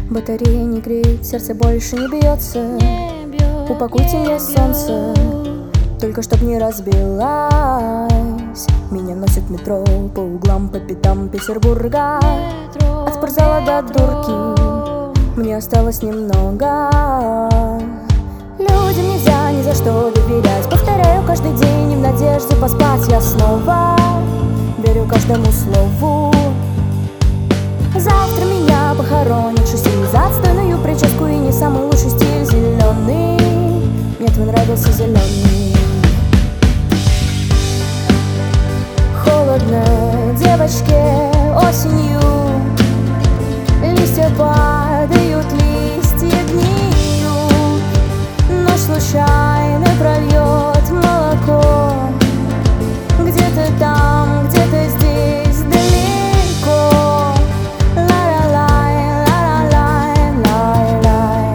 Батарея не греет, сердце больше не бьется. Упакуйте мне солнце, только чтоб не разбилась. Меня носит метро по углам, по пятам Петербурга. От спортзала до дурки мне осталось немного. Людям нельзя ни за что доверять. Повторяю каждый день и в надежде поспать я снова верю каждому слову. Завтра меня похоронят шестью за отстойную прическу и не самый лучший стиль зеленый. Мне твой нравился зеленый. Холодно девочке осенью, листья падают, листья гниют. Ночь случайно прольет молоко. Где-то там, где-то здесь, далеко. Ла-ла-лай, ла-ла-лай, лай-лай.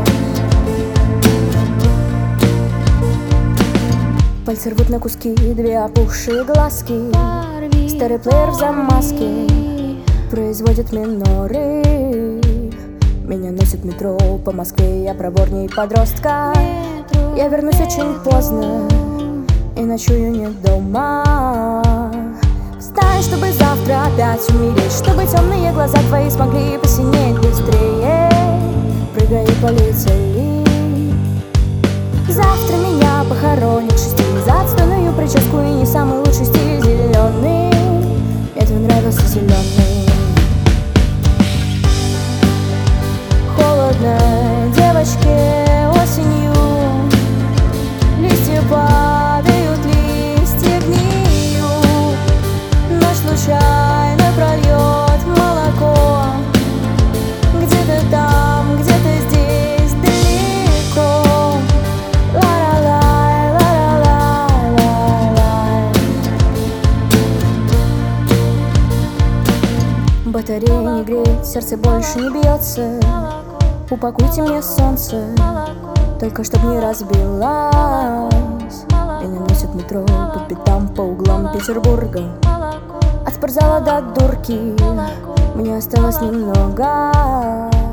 Пальцы рвут на куски две опухшие глазки. Старый плеер в замазке производит миноры. Меня носит метро по Москве, я проворней подростка. Я вернусь очень поздно и ночую не дома. Встань, чтобы завтра опять умереть, чтобы темные глаза твои смогли посинеть быстрее. Прыгай и полетели. Завтра меня похоронят шести за отстойную прическу и не самый лучший стиль зеленый. Мне твой нравился зеленый. Холодно девочке осенью, листья падают, листья гниют. Ночь случайно прольет молоко. Где-то там, где-то здесь, далеко. Ла-ла-лай, ла-ла-лай, лай-лай. Батарея не греет, сердце больше не бьется. Упакуйте мне солнце, только чтоб не разбилась. Меня носит метро по пятам, по углам Петербурга. От спортзала до дурки мне осталось немного.